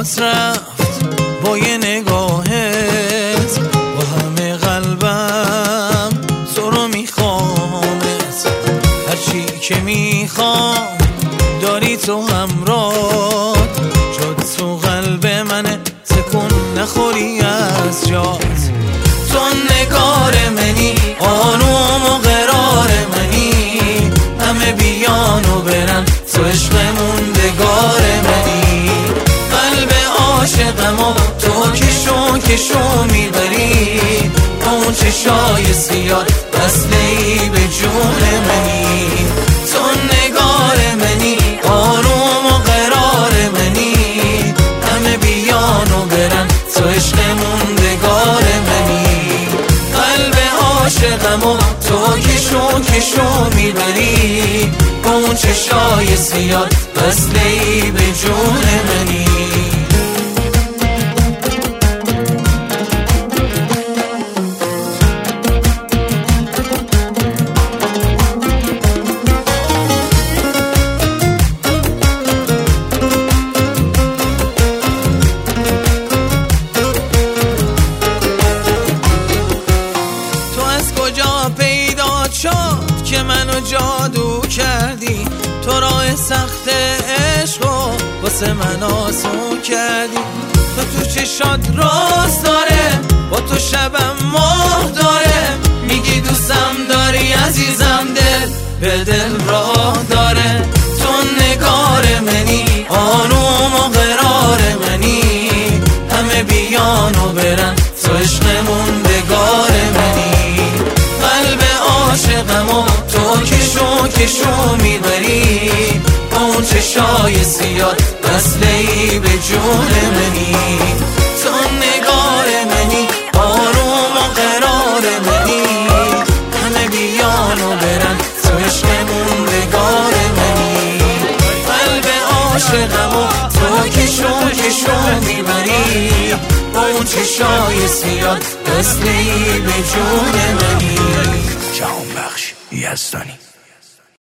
جات رفت با یه نگاهت، با همه قلبم تو رو میخوامت. هرچی که میخوام داری تو همراه، جد تو قلب منه تکون نخوری از جات. تو نگار منی، آروم و قرار منی، همه بیان و برن تو عشق موندگار منی. قلب عاشقم و تو کشو میبری، اون چشای سیاه وصلی به جون منی. تو نگار منی، آروم و قرار منی، همه بیان و برن تو عشق موندگار منی. قلب عاشقم و تو کشو میبری، اون چشای سیاه وصلی به جون منی. کجا پیدا شد که منو جادو کردی؟ تو راه سخت عشق و واسه من آسون کردی. تو چشات راز داره، با تو شبم ماه داره. میگی دوستم داری عزیزم، دل به دل راه داره. تو نگار منی، آروم و قرار منی، همه بیان و برن تو عشق موندگار منی. قلب عاشقم و تو کشو میبری، اون چشای سیاه وصلی به جون منی. تو نگار منی، آروم و قرار منی، همه بیان و برن تو عشق موندگار منی. قلب عاشقم و تو کشو میبری، اون چشای سیاه وصلی به جون منی. جهانبخش یزدانی.